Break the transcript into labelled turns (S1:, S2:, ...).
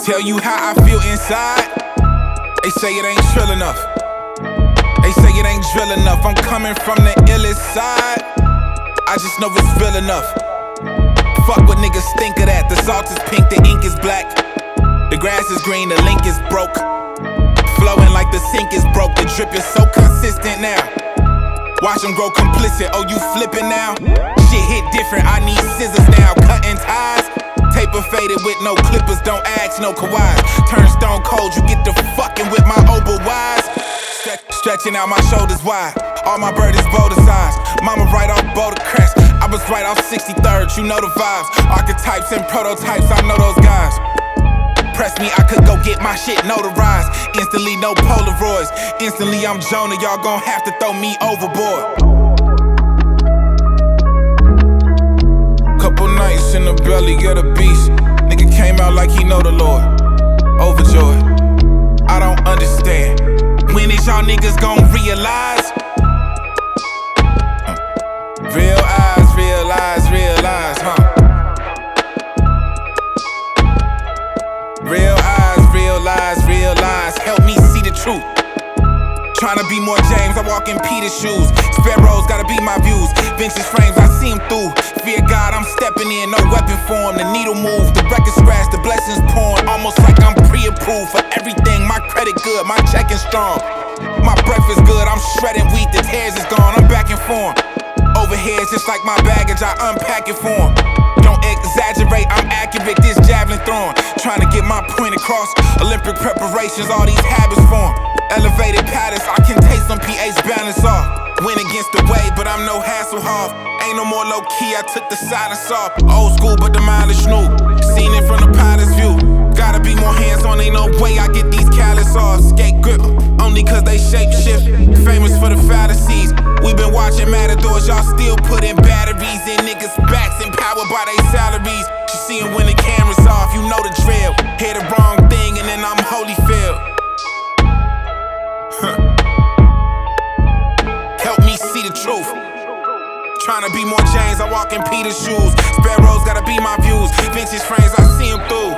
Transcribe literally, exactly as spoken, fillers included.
S1: Tell you how I feel inside. They say it ain't trill enough. They say it ain't drill enough. I'm coming from the illest side. I just know it's real enough. Fuck what niggas think of that. The salt is pink, the ink is black. The grass is green, the link is broke. Flowing like the sink is broke. The drip is so consistent now. Watch them grow complicit. Oh, you flipping now? Shit hit different. I need scissors now. Cutting ties. Taper faded with no clippers. Don't ask no Kawhis. Turn stone cold. You get the fucking with my oval wise. Stretch, stretching out my shoulders wide. All my burdens boulder size. Mama right off Boulder Crest. I was right off sixty-third. You know the vibes. Archetypes and prototypes. I know those guys. Press me, I could go get my shit notarized. Instantly, no Polaroids. Instantly, I'm Jonah. Y'all gon' have to throw me overboard. Couple nights in the belly of the beast. Nigga came out like he know the Lord. Overjoyed. I don't understand. When is y'all niggas gon' realize? Real eyes, realize, realize, huh? Real eyes, realize, realize. Help me see the truth. Tryna be more James, I walk in Peter's shoes. Sparrows gotta be my views. Vintage frames, I see him through. Fear God, I'm stepping in, no weapon form. The needle move, the record scratch, the blessings pouring. Almost like I'm pre-approved for everything. My credit good, my check is strong. My breakfast good, I'm shredding wheat, the tears is gone. I'm back in form. Overhead, just like my baggage, I unpack it for him. Don't exaggerate, I'm accurate, this javelin throwing. Trying to get my point across. Olympic preparations, all these habits form. Elevated patterns, I can taste some pH balance off. Win against the wave, but I'm no Hasselhoff. Ain't no more low key, I took the silence off. Old school, but the mileage new. Seen it from the pilot's view. Gotta be more hands on, ain't no way I get these callous off. Skate grip, only cause they shape shift. Famous for the fallacies. We been watching Matadors, y'all still putting batteries in niggas' backs, empowered by their salaries. You see 'em when the camera's off, you know the drill. Hear the wrong thing and then I'm Holyfield. Huh. Help me see the truth. Tryna be more James, I walk in Peter's shoes. Sparrows gotta be my views. Vintage frames, I see 'em through.